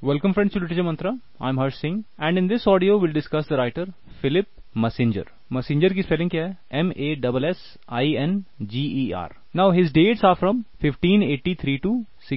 Welcome friends to Literature Mantra. I'm Harsh Singh and in this audio we'll discuss the writer Philip Massinger. Massinger की spelling क्या है? Massinger. Now his dates are from 1583 to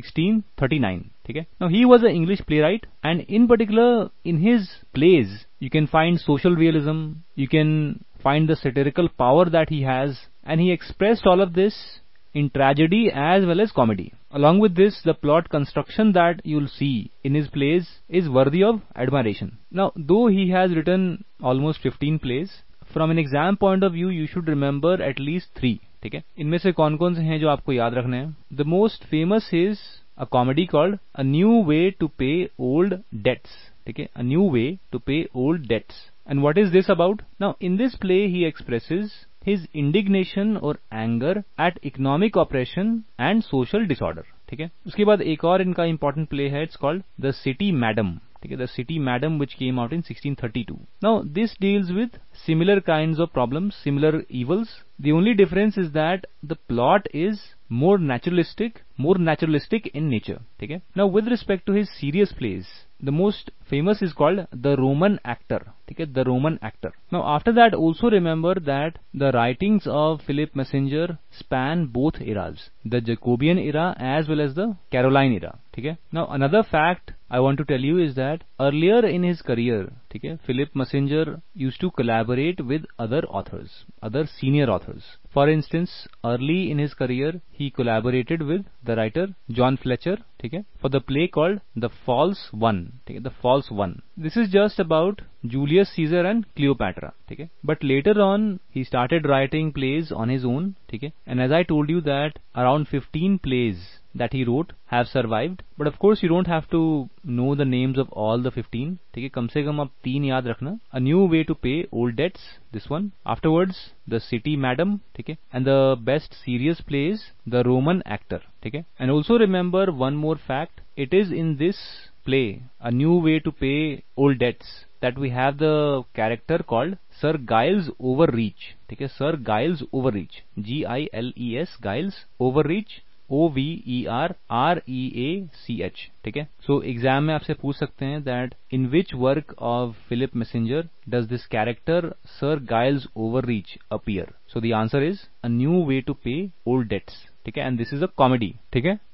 1639. ठीक है? Now he was an English playwright and in particular in his plays you can find social realism, you can find the satirical power that he has, and he expressed all of this in tragedy as well as comedy. Along with this, the plot construction that you'll see in his plays is worthy of admiration. Now, though he has written almost 15 plays, from an exam point of view, you should remember at least 3. ठीक है? इनमें से कौन-कौन से हैं जो आपको याद रखने हैं? The most famous is a comedy called A New Way to Pay Old Debts. ठीक है? A New Way to Pay Old Debts. And what is this about? Now, in this play, he expresses his indignation or anger at economic oppression and social disorder. ठीक है? उसके बाद एक और इनका important play है, it's called The City Madam. ठीक है? The City Madam, which came out in 1632. Now this deals with similar kinds of problems, similar evils. The only difference is that the plot is more naturalistic in nature. ठीक है? Now with respect to his serious plays, the most famous is called The Roman Actor. ठीक है? The Roman Actor. Now after that, also remember that the writings of Philip Massinger span both eras, the Jacobean era as well as the Caroline era. ठीक है? Now another fact I want to tell you is that earlier in his career, ठीक है, Philip Massinger used to collaborate with other authors, other senior authors. For instance, early in his career, he collaborated with the writer John Fletcher, ठीक है, for the play called The False One, ठीक है, The False One. This is just about Julius Caesar and Cleopatra, ठीक है. But later on, he started writing plays on his own, ठीक है. And as I told you that around 15 plays that he wrote have survived. But of course, you don't have to know the names of all the 15. ठीक है, कम से कम आप 3 याद रखना. A New Way to Pay Old Debts, this one. Afterwards, The City Madam, ठीक है. And the best serious play is The Roman Actor, ठीक है. And also remember one more fact. It is in this play, A New Way to Pay Old Debts, that we have the character called Sir Giles Overreach. ठीक है, Sir Giles Overreach. Giles, Giles Overreach. Overreach. ठीक है. So exam में आपसे पूछ सकते हैं that in which work of Philip Massinger does this character Sir Giles Overreach appear? So the answer is A New Way to Pay Old Debts. ठीक है, and this is a comedy. ठीक है.